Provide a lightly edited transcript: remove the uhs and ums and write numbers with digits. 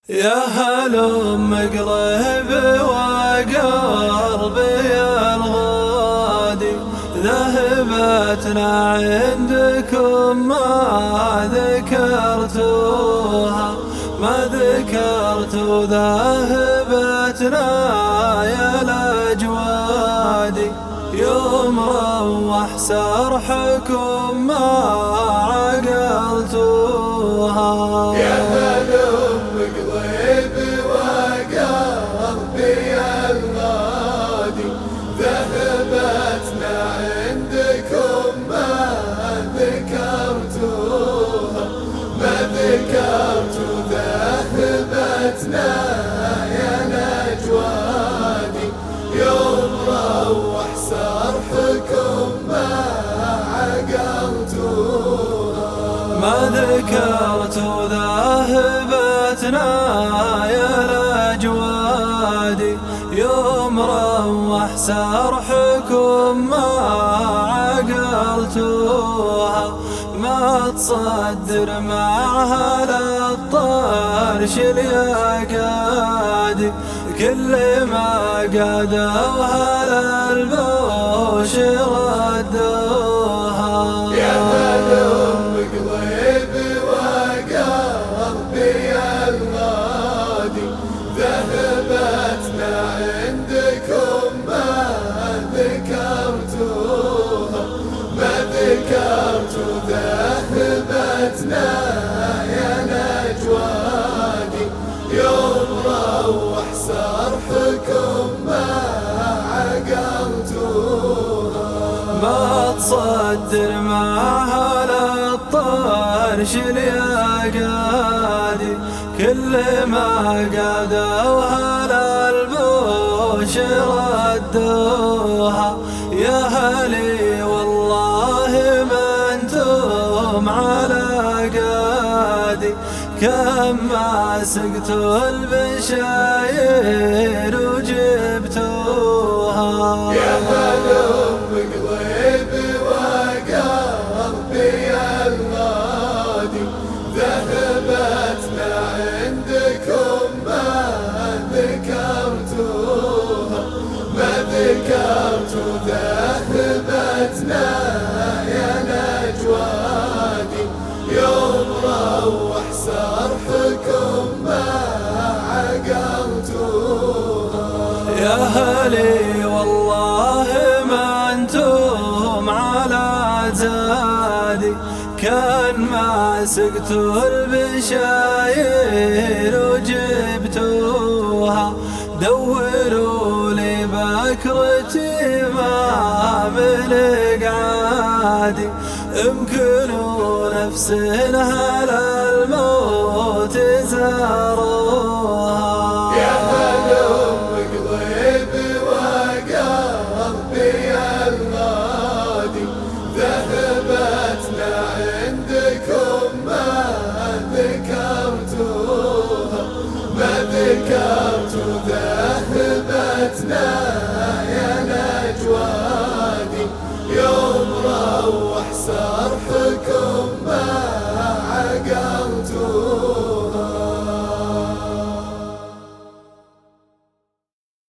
يا هلم قريب وقربي الغادي، ذهبتنا عندكم ما ذكرتوها، ما ذكرت ذهبتنا يا الأجوادي. يوم روح سرحكم ما عقلتوها. يا هلم قريب وقربي الغادي، ذهبتنا عندكم ما ذكرتوها، ما ذكرت ذهبتنا يا الأجوادي. يوم روح سرحكم ما عقلتوها، ما ذكرت ذهبتنا يا الأجوادي. يوم روح سرحكم ما عقلتوها، ما تصدر معها للطرش اليقادي. كل ما قادوها للبوش ردوها. يا هلم قريب وقربي الغادي، ذهبتنا عندكم ما ذكرتوها، ما ذكرت ذهبتنا يا الأجوادي. يوم روح سرحكم ما عقلتوها، ما تصدر معها للطرش اليقادي. كل ما قادوها للبوش ردوها. يا هلي والله ما انتم على قادي، كم ما سقتوا البشاير وجبتوها. يا هلم قريب وقربي الغادي، ذهبتنا عندكم ما ذكرتوها، ما ذكرت ذهبتنا يا الأجوادي. يوم روح سرحكم ما عقلتوها. يا هلي والله ما انتم على زادي، كان ما سقتوا البشاير وجبتوها. دوروا لي بكرتي ما بالقعادي، امكنوا نفسنا للموت زاروها. يا هلم قريب وقربي الغادي، ذهبتنا عندكم